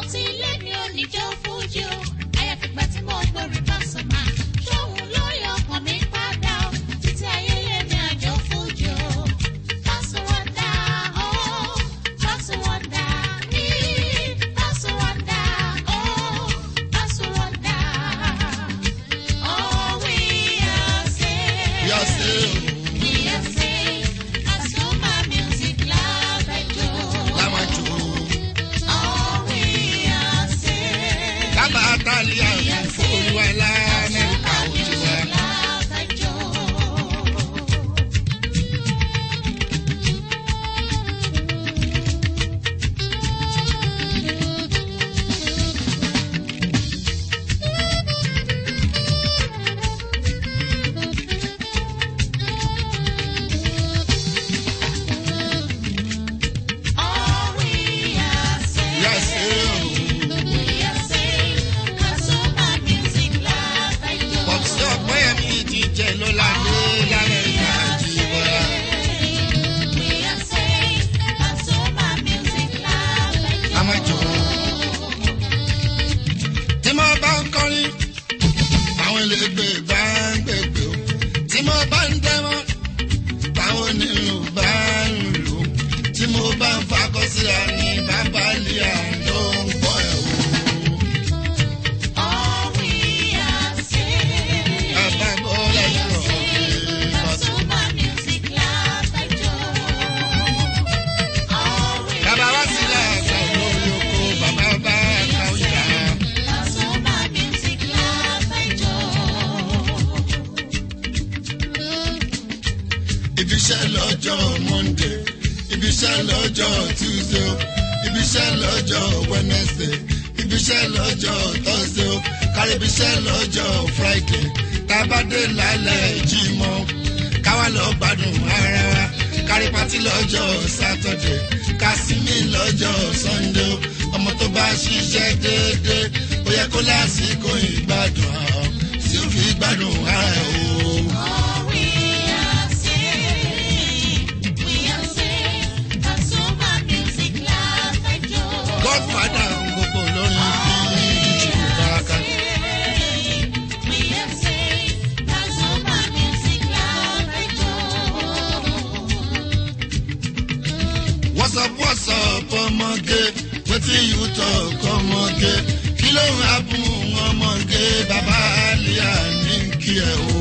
ti lé mi ò ní jó fújì o àyàfìgbà tí mo gbórí Pasuma ṣóhun ló yọ ọkàn mi padà o títí ayé lé mi àjò fújì o Pasuma o Pasuma ní Pasuma o Pasuma oh we are saved. Italia, Olúwalá, Amẹ́ríkà ó ti wá. Ibiṣẹ́ lọ́jọ́ Monday, ibiṣẹ́ lọ́jọ́ Tuesday, ibiṣẹ́ lọ́jọ́ Wednesday, ibiṣẹ́ lọ́jọ́ Thursday, kárí ibiṣẹ́ lọ́jọ́ Friday, tábàdé lálẹ́ Jímọ̀, káwá lọ gbádùn ara wa, kárí pátí lọ́jọ́ Saturday, kásímì lọ́jọ́ Sunday, ọmọ tó bá ṣiṣẹ́ déédéé, ó yẹ kó lásìkò ìgbádùn àwọn tí ó fi gbádùn ara ẹ̀ o. Godfather gbogbo lórí bíi Baraka. What's up, ọmọge? Wetin you talk, ọmọge? Kí ló ń happen, ọmọge? Bàbá Àlíyà ní kí ẹ o.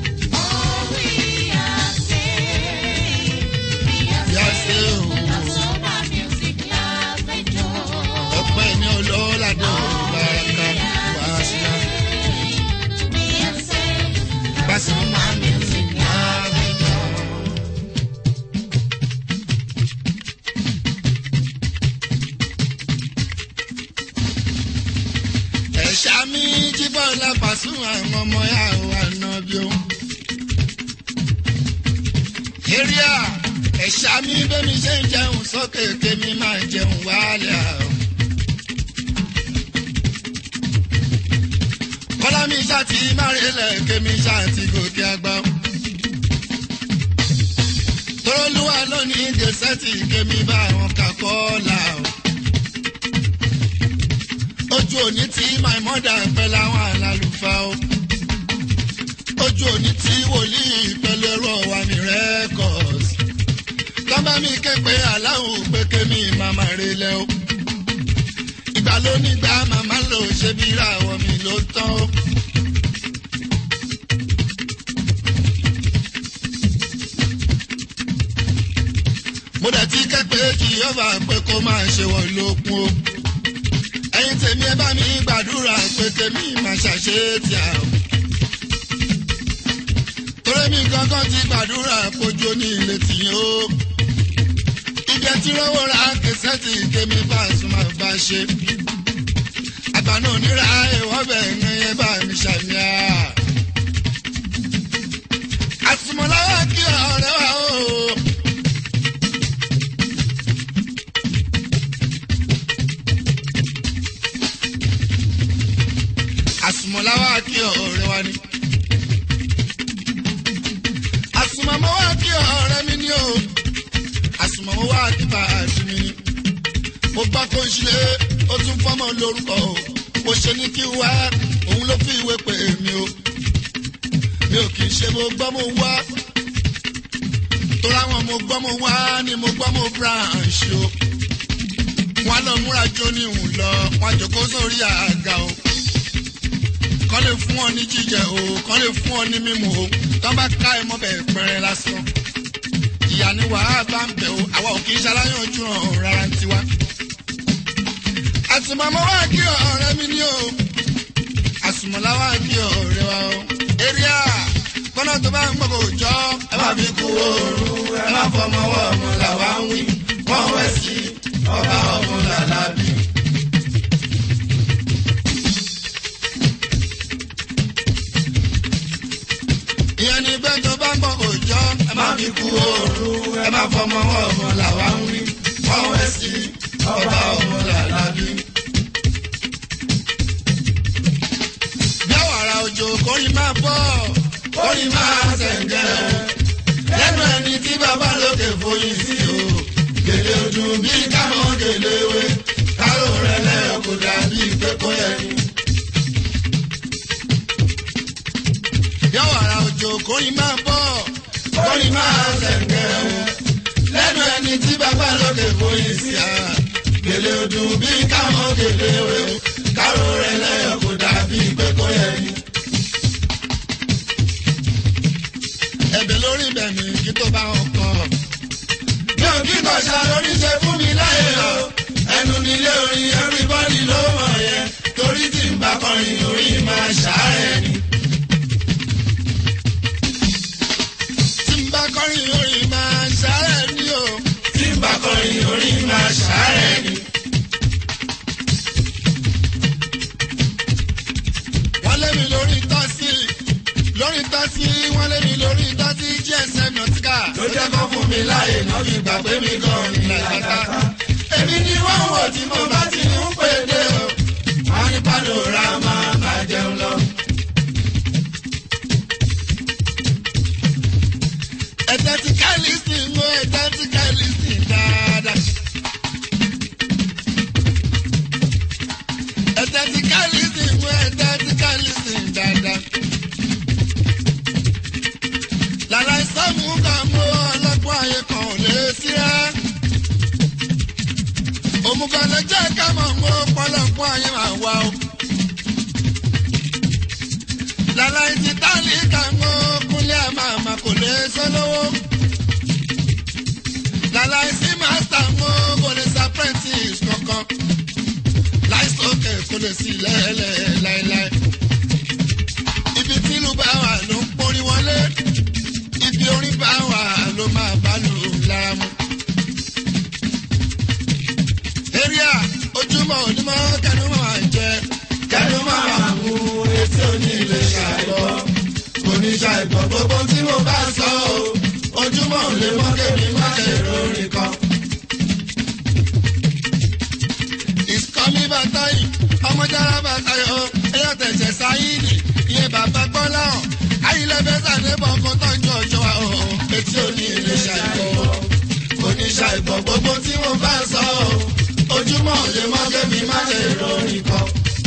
Pasuma music love it all. Ẹ̀ṣá mi jí bọ́lá Pasuma àwọn ọmọ yà wà náà bí ó. Èrìà ẹ̀ṣá mi bẹ́mi ṣe ń jẹun sókè kémi máa jẹun wálé àwọn. Kọ́lá mi ṣáàtì márìlẹ̀ kémi ṣáàtì gòkè àgbà. Tọ́lúwa lónìí dẹ́sẹ́tì kémi bá àwọn kakọ́ọ́lá. Ojú òní tí my mother pẹ̀ láwọn àlàlùfà o. Ojú òní tí wòlíì pẹ̀lú ẹ̀rọ wa mi records. Tọ́ba mi ké pé aláwọ̀ pé kémi màmá relẹ̀ o. Ìgbà ló nígbà màmá lò ṣe bí ìràwọ̀ mi ló tán o. Mo dẹ̀ ti kẹ́pẹ́ kí ọba pé kó máa ṣe wọ́n lókun o. Ẹ̀yin tèmi ẹ bá mi gbàdúrà pé kémi máa ṣàṣe tí a o. Torí mi gangan ti gbàdúrà pójú ní ilé tìyín o. Ìjẹ́ tí rówó ra kẹsẹ́tì kémi Pasuma bá ṣe. Àgbà náà níra ẹ̀wọ́ bẹ̀ ń yẹn bá mi ṣàmìà. Àsùnmọ̀láwà kí ọ̀rẹ́ wa o. Àsùnmọ̀láwà kí ọ̀rẹ́ wa ni. Àsùnmọ̀mọ́wà kí ọ̀rẹ́ mi ni o. Àsùnmọ̀mọ́wà kí bàá mi ni. Mo gbọ́ kó ń ṣílẹ̀. ó tún fọ́mọ lórúkọ o bó ṣe ní kí wá òun ló fi ìwé pè mí o mi ò kì í ṣe mo gbọ́ mo wá torí àwọn mo gbọ́ mo wá ni mo gbọ́ mo branch o wọn lọ múra jó ní ìhùn lọ wọn jókòó sórí àga o kán lè fún ọ ní jíjẹ o kán lè fún ọ ní mímu o tán bá ká ẹ mọ́ bẹ́ẹ̀ pẹ́rẹ́ lásán ìyá ni wàá bá ń bẹ̀ o àwa ò kì í ṣaláyànjú hàn rárá ń tiwa. àsùnmọ̀mọ́ wá kí ọ̀rẹ́ mi ní o àsùnmọ̀lá wá kí ọ̀rẹ́ wa o. eréà kọ́nà tó bá ń gbọ́ kò jọ ẹ má fi kú ooru ẹ má fọmọ ọwọ́ ọmọ làwa ń wí wọ́n wẹ̀ sí ọba ọmọ làlábì. ìyẹn ni bẹ́ẹ̀ tó bá ń gbọ́ kò jọ ẹ má fi kú ooru ẹ má fọmọ ọwọ́ ọmọ làwa ń wí wọ́n wẹ̀ sí ọba ọmọ làlábì. bí àwàrà òjò kórìí máa bọ̀ kórìí máa ṣẹ̀ǹgẹ̀ lẹ́nu ẹni tí bàbá lókè foyín sí o gèlè ọdún bí kámọ́ gèlè wé kárò rẹ̀ lẹ́yọ̀ kò dàbí pé kó yẹ ni. bí àwàrà òjò kórìí máa bọ̀ kórìí máa ṣẹ̀ǹgẹ̀ lẹ́nu ẹni tí bàbá lókè foyín sí a gèlè ọdún bí kámọ́ gèlè wé kárò rẹ̀ lẹ́yọ̀ kò dàbí pé kó yẹ ni. ẹ̀bẹ̀ lórí bẹ̀mí kí tó bá wọn kọ́. mi ò kí kọ̀ṣà lórí ṣe fún mi láyé o ẹnu nílé orin everybody ló mọ̀ yẹn torí tí n bá kọrin orin máa ṣàárẹ̀ ni. tí n bá kọrin orin máa ṣàárẹ̀ ni o. tí n bá kọrin orin máa ṣàárẹ̀ ni. wọ́n lé mi lórí tọ́sí wọ́n lé mi lórí tọ́sí gsm nọtíkà. ló jẹ́ kó fún mi láàyè náà fi gbà pé mi gan ni làkàtà. èmi ni wọ́n wò tí mo bá ti ń pèdè o. wọ́n ní panorama máa jẹun lọ. ẹ̀tẹ́ ti ká lísìn mú ẹ̀tẹ́ ti ká lísìn dáadáa. ẹ̀tẹ́ ti ká lísìn mú ẹ̀tẹ́ ti ká lísìn dáadáa. lára ìsọ́mù kan mú ọlọ́gbọ́n ayé kan ò lè síra. òmùgọ̀ ló jẹ́ ká mọ̀ mú ọ̀pọ̀lọpọ̀ ayé máa wá o. lára ìtìtálì kan mú kúnlẹ̀ àmàmà kò lè sọ lówó. lára ìsí mástà mú kò lè sa apprentice kankan. láìsókè kò lè sí lẹ́lẹ̀ láéláé. ibi tí ìlú bá wà ló ń porí wọlé. ibi orin bá wà ló máa bá lù lára mu. eréà ojúmọ́ onímọ̀ kẹnu máa jẹ kẹnu máa mú etí òní ilé ṣàìbọ̀ oníṣàìbọ̀ gbogbo tí mo bá sọ o ojúmọ́ ò lè mọ́ kémi má ṣe lórí kan. ìsọmí bàtà yìí ọmọjára bàtà yìí ó ẹyọ tẹ̀sẹ̀ sáyìnì ìyẹn bàbá gbọ́lá hàn ayílẹ̀fẹ́ sàdébọ̀ kan tó ń jọ ọjọ́ wa o etí òní ilé ṣàìbọ̀ oníṣàìbọ̀ gbogbo tí mo bá sọ o ojúmọ́ ò lè mọ́ kémi má ṣe lórí kan.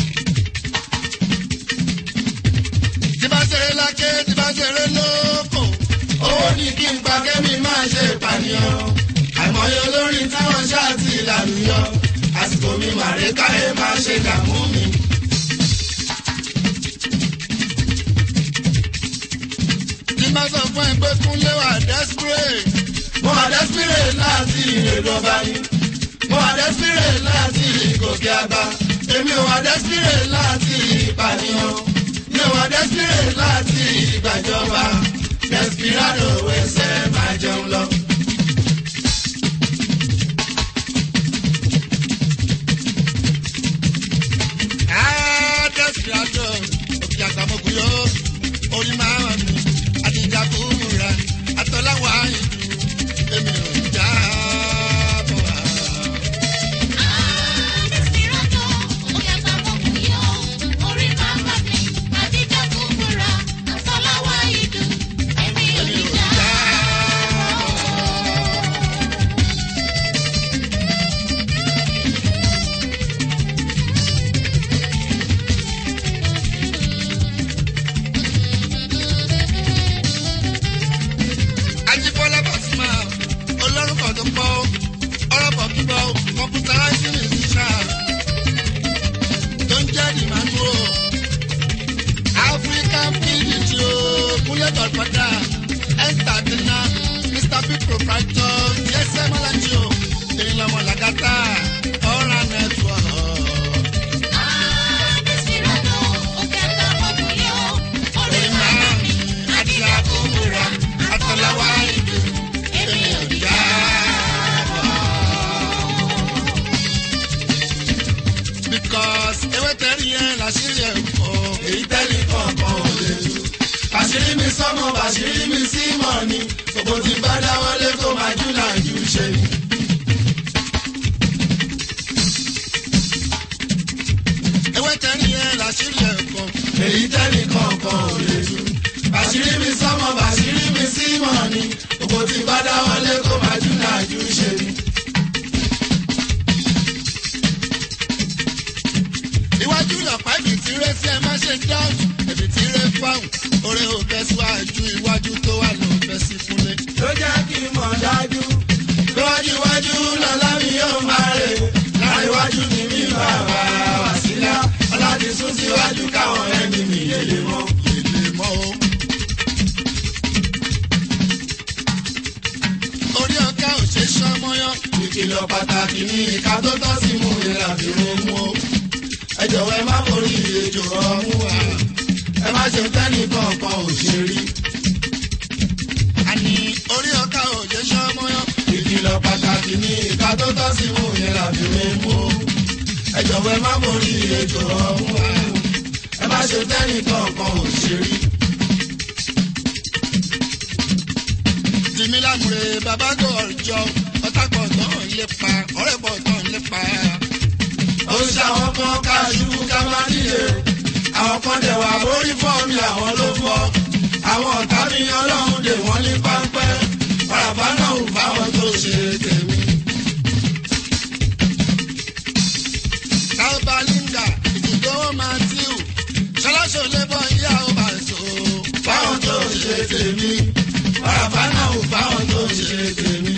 tí bá ṣeré lákè tí bá ṣeré lóko owó ní kí n pa kémi má ṣe ìpànìyàn àìmọye olórin táwọn ṣáàtì ìlànà àsìkò mi màrí káyé má ṣe dààmú mi. tí bá sọ fún ẹ pé Kúnlé wà desperate mo wà desperate láti ìrèlọ́ba ni mo wà desperate láti ìgòkè àgbà èmi ò wà desperate láti ìpànìyàn mi ò wà desperate láti ìgbàjọba desperado wẹsẹ̀ máa jẹun lọ. desperado òkè àtàmọ̀kúyọ́ orí máa wà mí àdìjà kúmùrà àtọ́láwọ̀ àyìndù èmi ò já bọ̀ wá. Orí máa wà mí àdìjà kúmùrà àtọ́láwọ̀ àyìndù. làṣírí ẹ̀ fọ́. èyí tẹ́lẹ̀ kọ̀ọ̀kan ò lè tú. àṣírí mi sọ́mọ bàṣírí mi sí mọ̀ ni. gbogbo tí bá dáwọ́lé kó máa jù láàjú ṣe ni. ewé tẹ́lẹ̀ yẹn làṣírí ẹ̀ fọ́. èyí tẹ́lẹ̀ kọ̀ọ̀kan ò lè tú. bàṣírí mi sọ́mọ bàṣírí mi sí mọ̀ ni. gbogbo tí bá dáwọ́lé kó máa jù láàjú ṣe ni. iwájú lọ̀pá ibi tí rẹ sí ẹ má ṣe dáhùn ibi tí rẹ fáwọn oore ò fẹ́ síwájú iwájú tó wà ló fẹ́ sí fúnlé. ló jẹ́ kí n mọ̀ dájú lọ́wájú lọ́lá mi yóò máa rè láìwájú ni mi bàbá wà sílá ọ̀làdì sún síwájú káwọn ẹni mi yèlè mọ́. yèlè mọ́ o. orí ọ̀ká ò ṣe sọ́mọ́yán. ìkìlọ̀ pàtàkì ní ìka tó tọ́ sí mú ìlà fi mú o. ẹ jọ̀wọ́ ẹ má borí ejò ọmú wa ẹ má ṣe tẹ́nì kankan ò ṣe rí. àní orí ọ̀ká ò ṣe sọ́mọ́yán. ìkìlọ̀ pàtàkì ní ìka tó tọ́ sí mú yẹn làbí mú o. ẹ jọ̀wọ́ ẹ má borí ejò ọmú wa ẹ má ṣe tẹ́nì kankan ò ṣe rí. tìmí lámùrè bàbá gò ọjọ́ ọ̀tá pọ̀ tán lépa ọ̀rẹ́ pọ̀ tán lépa. ó ń ṣàwọn kan kájú ká má nílé àwọn kan dẹ̀ wà borí fọ́ mi àwọn ló fọ́ àwọn ọ̀tá mi ọlọ́run dè wọ́n ní páńpẹ́ parapá náà ò fáwọn tó ṣe tèmi. káwọ́bà linda ìdúgbò matthew ṣọláṣọ lébọ̀ ìyá ò bá so fáwọn tó ṣe tèmi parapá náà ò fáwọn tó ṣe tèmi.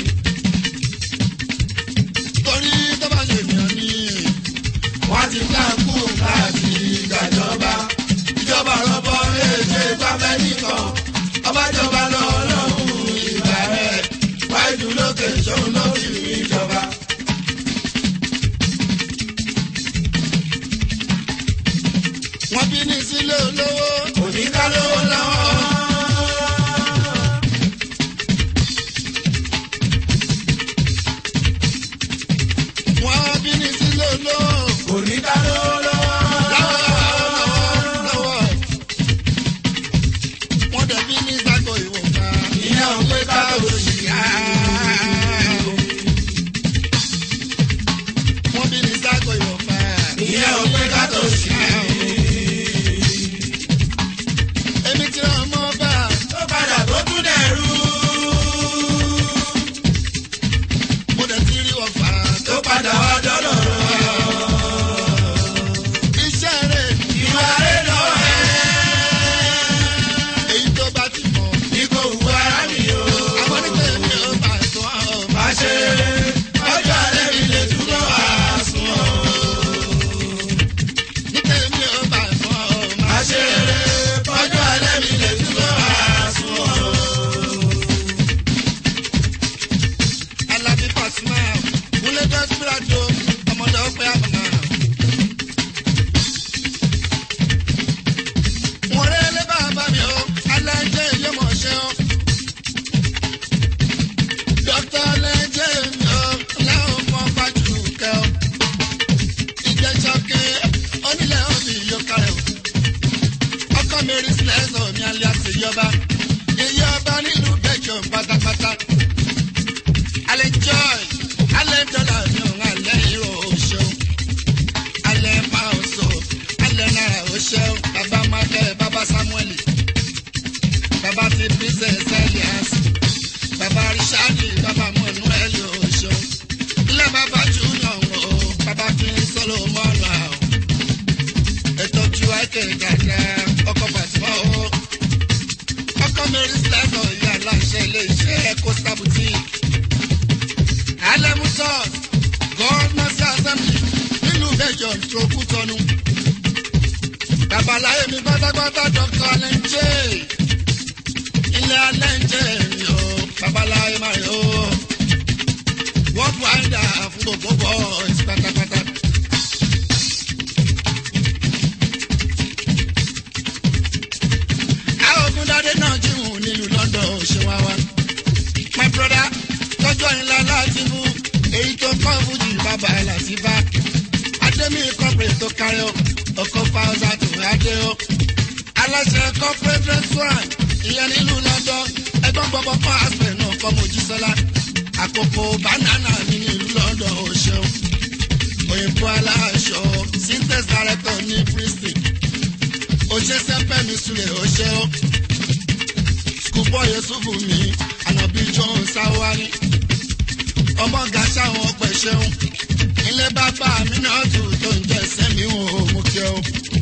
torí tó bá ṣe mìíràn ní wọ́n ti ká kú láti gbàjọba ìjọba rọ́bọ̀ èdè pápẹ́ nìkan ọbàjọba lọ́lọ́run ìgbà rẹ̀ wáìdù lókè ṣòun ló fi rí ìjọba. wọ́n bí ní sílé olówó òní ká lówó lọ́wọ́. wọ́n bí ní sílé olówó òní ká lówó lọ́wọ́. wọ́n dẹ̀ bí ní sáko ìwọ̀nba ìyẹn ò pé ká tó ṣì yá. wọ́n bí ní sáko ìwọ̀nba ìyẹn ò pé ká tó ṣì yá. èmi ti rán ọmọ bá tó padà tó tún dẹ̀rú. mo dẹ̀ ti rí ọ̀fà tó padà wá dọ́dọ̀ rọ̀. iṣẹ́ rẹ̀ ìwà rẹ̀ lọ́wọ́ ẹ̀. èyí tó bá ti mọ̀ ní kò wú ara mi o. àwọn nígbà mi ò bá sọ ọ́ máa ṣe ọjọ́ alẹ́ mi lè túbọ̀ wá sùn ọ́. nígbà mi ò bá sọ ọ́ máa ṣe ọjọ́ alẹ́ mi lè túbọ̀ wá sùn ọ́. Alábí Pasuma kúlẹ̀ dọ́sibíràdó ọmọdé ọpẹ́ àbàmà. wọ́n rẹ́ lé bàbá mi o alájẹ́ ìyẹ́mọ̀ọ́ṣẹ́ o. dókítà alájẹ́ mi o láwọn ọmọ pàjù kẹ́ o. ìjẹ́sọ́kẹ́ onílẹ̀ òbí yóò kárẹ̀ o. ọkọ mi rí sílẹ̀sọ̀ mi alẹ́ àti ìyọba. iye ọba nílùú bẹ́jọ̀ pátápátá. alẹ́ joy alẹ́ dọ́là mi ò ń alẹ́ ìrò òṣèlú. alẹ́ pàṣọ alẹ́ náírà òṣèlú. bàbá mákẹ́ bàbá samuel. bàbá ti princess elias. bàbá richard bàbá manuel òṣèlú. ilé bàbá junior o bàbá fi solomon o. ètò ju àìkè gàdá ọkọ̀ bàtìmọ́ o. ọkọ̀ mary slẹ́sọ̀ ìyá aláṣẹ ilé iṣẹ́ costa boutique. Alemusos, God Mercy Assembly, nínú ìbẹ́jọ́ ìtòkú tọ́nu. Babaláyé mi pátápátá Dr. Alenche, ilé Alenche mi o, Babaláyé máa yọ. Wọ́n bu àìdá fún gbogbo boys pátápátá. Àwọn Ògúndádé náà jíwùn nílùú London ṣe wá wá. My brother, tọ́jọ́ ìlà láti mú èyí tó kọ́ fújì bàbá láti bá. Adémi kọ́pẹ̀rẹ̀ tó kárí ọ. ọkọ̀ fausa tó adé o. aláṣẹ corporate restaurant ìyẹn nílùú London ẹgbọ́n gbọ́gbọ́ fún aspen náà kọ́ Mojísọ́lá àkókò banana ní nílùú London ó ṣeun. òyìnbó aláṣọ syntax director ní Princeton òṣèṣẹ́ pẹ̀mí sulẹ̀ ó ṣeun. schoolboy Yusufu mi ànàbí John Sawari ọmọ gàṣà wọn pẹ̀ ṣeun. ilé bàbá mi náà tó ń jẹ́ sẹ́mi ò mú kí o.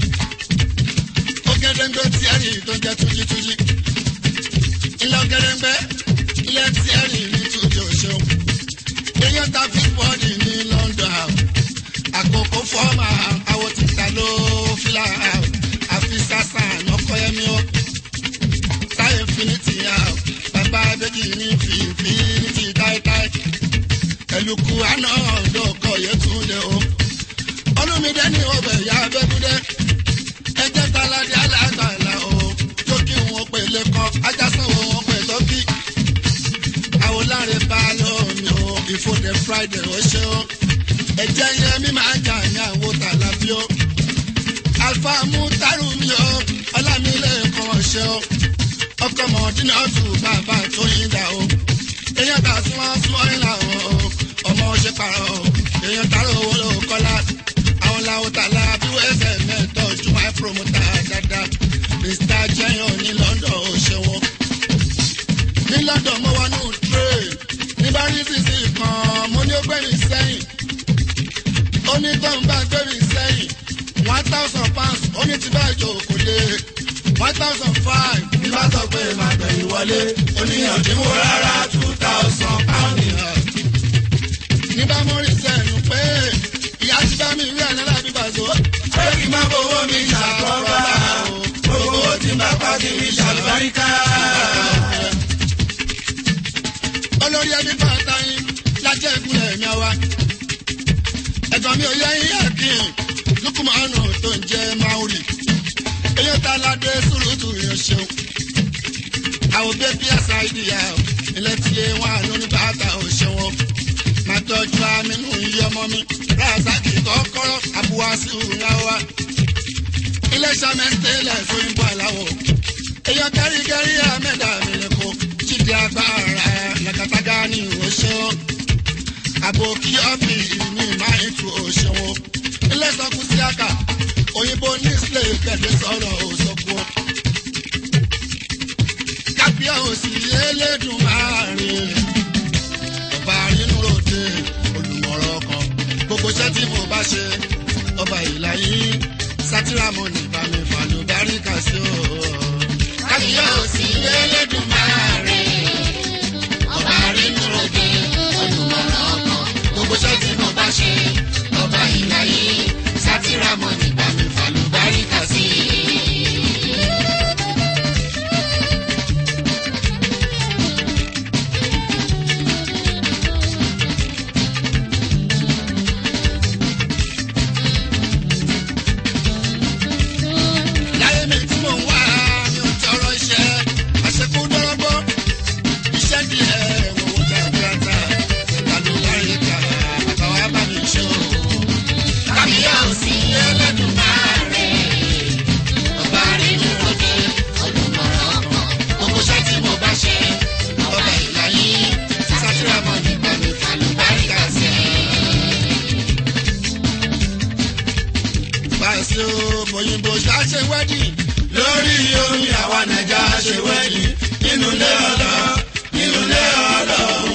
ó gẹ́gẹ́ tíẹ́rì tó ń jẹ́ tújítújí. ilé ọ̀gẹ́dẹ́gbẹ́ ilé tíẹ́rì ní túnjẹ òṣèlú. èèyàn ta fi bọ́ọ̀dì ní London àkókò fọ́ọ̀mà àwọn tìta ló fìlà àfi sàṣà nọkọ̀yẹ́mí ó. táyé finiti bàbá abẹ́jì ní fìfì ní ti táítáí. ẹlùkù àná ọ̀dọ́kọ̀ yẹtúndé o. olùmídé ní ọbẹ̀ ìyá abẹ́kúdé. ẹjẹ́ taládé alágbàlá o. tó kí wọn pè lẹ́kọ́ ajásánwó wọn pè tọ́kì. àwọn láre bá lómi o. ìfòdè Friday ó ṣe o. ẹjẹ́ yẹn mi máa jà ní àwọn tàlàbí o. alfa mutaru mi o. ọlámilẹ̀ kan ṣe o. ọkọ̀ mọ̀ọ́dínà tù bàbá tó yín dà o. èèyàn tà súnmọ́ ìlà o. ọmọ ṣe pààrọ̀ o. èèyàn tààrọ̀ owó ló kọ́lá. àwọn làwọn tààlà bí wọ́n ẹsẹ̀ mẹ́tọ́ ju my promoter dáadáa. Mr. Jẹ́yàn ní London ó ṣe wọ́n. ní London mo wọnú train. ní bárísìsì kan mo ní ó gbé mi sẹ́yìn. ó ní tó ń bá gbé mi sẹ́yìn. 1,000 pounds ó ní ti bá ìjòkó lé. 1,500 ní bá sọ pé màá gbẹ̀yìn wọlé. ó ní ọ̀dínwó rárá 2,000 pounds ní bá mọ́ rí sẹ́nu pé ìyá ti bá mi rí ẹ̀ náírà bí bàzó. pé kí n má fowó mi ṣàkóbá o. gbogbo tí n bá pa kí mi ṣàlùbáríkà. olórí ẹbí bàtà yín lájẹ́ ìpínlẹ̀ mi àwa. ẹ̀gbọ́n mi ò yẹ yín ẹ̀kín lukumanu tó ń jẹ́ Maori. eyín ta ládé sùrùtù yẹn ṣeun. àwọn bébí àṣà ìdíyà ilé tí wọn àánú ní bàtà ò ṣe wọn. máa tọ́jú amínú iye ọmọ mi ráàsákì kọ́kọ́rọ́ àbúwásí òǹrawa. ilé sàmẹ́sítẹ́lẹ̀ sóyìnbó aláwọ̀. èèyàn gẹ́rígẹ́rí àmẹ́dà mi lẹ́kọ̀ọ́ jíde agbára nàkàtàgà ní òṣèwọ́. àbòkí ọ́fì ní máìtù òṣèwọ́. ilé sọkú sí àkà òyìnbó ní sílẹ̀ ìpẹ̀lẹ́ sọ̀rọ̀ òṣòkú. kápíà òsì elédùn márùn-ún. ọba nínú ròde olùmọ̀ràn kan gbogbo iṣẹ́ tí mo bá ṣe ọba ìlà yìí sátìrámù nípa mi fàlù báríkà sí o. kábíyà òsì elédùn márùn-ún. ọba nínú ròde olùmọ̀ràn kan gbogbo iṣẹ́ tí mo bá ṣe ọba ìlà yìí sátìrámù nípa mi fàlù báríkà sí i. òyìnbó ṣe wẹ́dì lórí omi àwa nàìjà ṣe wẹ́dì nínú ilé ọlọ́ nínú ilé ọlọ́run.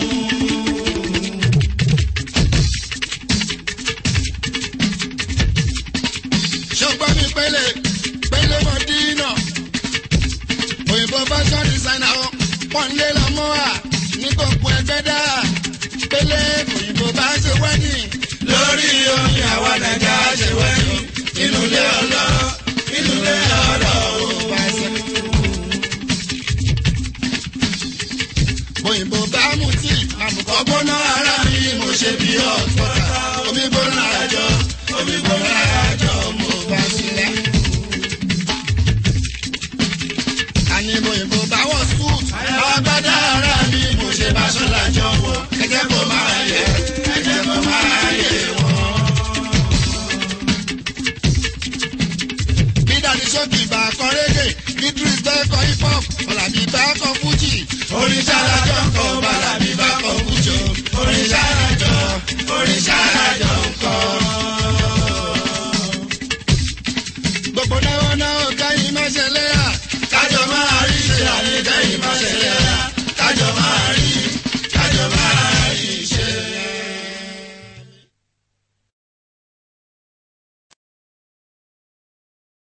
ṣùgbọ́n mi pélé mọ́ dínà òyìnbó fashion designer wọ́n lé lọ́mọ́ à ní gbogbo ẹgbẹ́ dá pélé òyìnbó bá ṣe wẹ́dì lórí omi àwa nàìjà ṣe wẹ́dì nínú ilé ọlọ́ nínú ilé ọlọ́run. òyìnbó bá mú tí àmùkọ́ gbóná ara mi mo ṣe bí ọ̀tọ̀ta omi gbóná àjọ mo bá sílẹ̀. àní òyìnbó bá wọ̀ sùt àwọn agbádá ara mi mo ṣe bá ṣọlá jọ wọ ẹ̀jẹ̀ kò máa yẹ wọ́n. ṣókì bá kọ rédè Idris bẹ́ẹ̀ kọ hip hop Ọ̀làbí bẹ́ẹ̀ kọ fújì